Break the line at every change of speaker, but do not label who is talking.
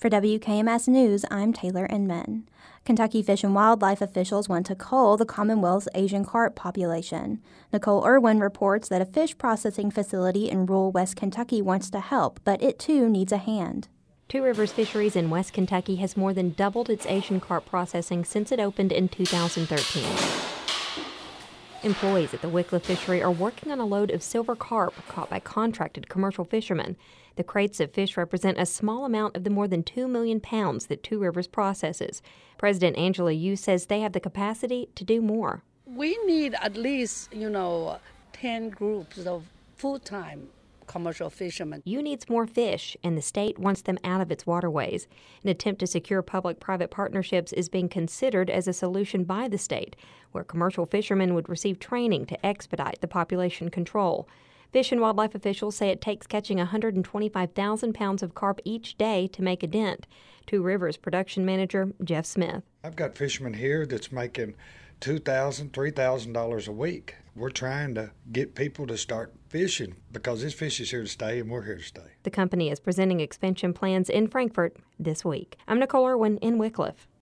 For WKMS News, I'm Taylor Inman. Kentucky Fish and Wildlife officials want to cull the Commonwealth's Asian carp population. Nicole Irwin reports that a fish processing facility in rural West Kentucky wants to help, but it too needs a hand.
Two Rivers Fisheries in West Kentucky has more than doubled its Asian carp processing since it opened in 2013. Employees at the Wickliffe fishery are working on a load of silver carp caught by contracted commercial fishermen. The crates of fish represent a small amount of the more than 2 million pounds that Two Rivers processes. President Angela Yu says they have the capacity to do more.
We need at least, 10 groups of full-time commercial fishermen.
Yu needs more fish, and the state wants them out of its waterways. An attempt to secure public-private partnerships is being considered as a solution by the state, where commercial fishermen would receive training to expedite the population control. Fish and Wildlife officials say it takes catching 125,000 pounds of carp each day to make a dent. Two Rivers production manager Jeff Smith.
I've got fishermen here that's making $2,000, $3,000 a week. We're trying to get people to start fishing because this fish is here to stay and we're here to stay.
The company is presenting expansion plans in Frankfort this week. I'm Nicole Irwin in Wickliffe.